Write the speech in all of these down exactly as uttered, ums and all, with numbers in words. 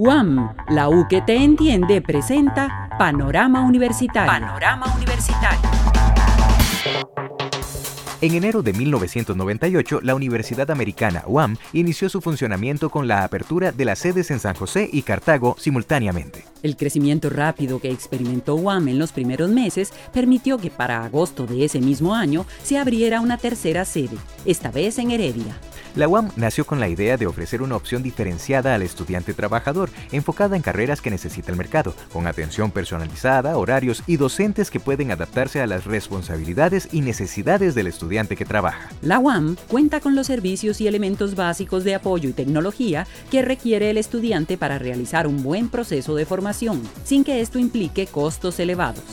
U A M, la U que te entiende, presenta Panorama Universitario. Panorama Universitario. En enero de mil novecientos noventa y ocho, la Universidad Americana U A M inició su funcionamiento con la apertura de las sedes en San José y Cartago simultáneamente. El crecimiento rápido que experimentó U A M en los primeros meses permitió que para agosto de ese mismo año se abriera una tercera sede, esta vez en Heredia. La U A M nació con la idea de ofrecer una opción diferenciada al estudiante trabajador, enfocada en carreras que necesita el mercado, con atención personalizada, horarios y docentes que pueden adaptarse a las responsabilidades y necesidades del estudiante que trabaja. La U A M cuenta con los servicios y elementos básicos de apoyo y tecnología que requiere el estudiante para realizar un buen proceso de formación, sin que esto implique costos elevados.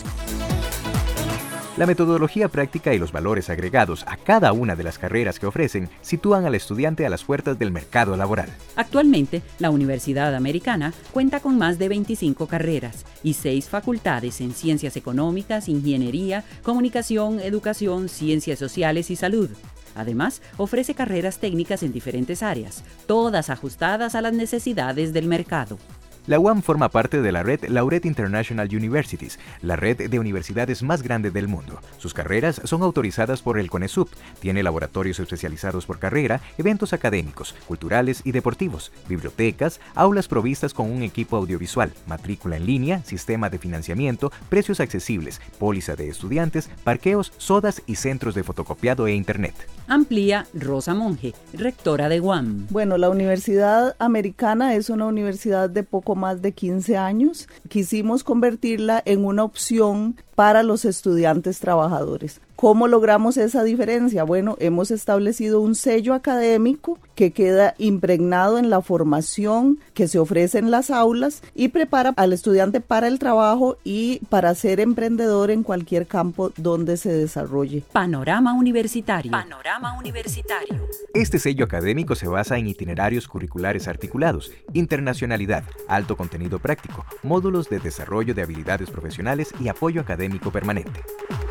La metodología práctica y los valores agregados a cada una de las carreras que ofrecen sitúan al estudiante a las puertas del mercado laboral. Actualmente, la Universidad Americana cuenta con más de veinticinco carreras y seis facultades en Ciencias Económicas, Ingeniería, Comunicación, Educación, Ciencias Sociales y Salud. Además, ofrece carreras técnicas en diferentes áreas, todas ajustadas a las necesidades del mercado. La U A M forma parte de la red Laureate International Universities, la red de universidades más grande del mundo. Sus carreras son autorizadas por el CONESUB, tiene laboratorios especializados por carrera, eventos académicos, culturales y deportivos, bibliotecas, aulas provistas con un equipo audiovisual, matrícula en línea, sistema de financiamiento, precios accesibles, póliza de estudiantes, parqueos, sodas y centros de fotocopiado e internet. Amplía Rosa Monge, rectora de U A M. Bueno, la Universidad Americana es una universidad de poco más de quince años. Quisimos convertirla en una opción para los estudiantes trabajadores. ¿Cómo logramos esa diferencia? Bueno, hemos establecido un sello académico que queda impregnado en la formación que se ofrece en las aulas y prepara al estudiante para el trabajo y para ser emprendedor en cualquier campo donde se desarrolle. Panorama Universitario. Panorama Universitario. Este sello académico se basa en itinerarios curriculares articulados, internacionalidad, alto contenido práctico, módulos de desarrollo de habilidades profesionales y apoyo académico permanente.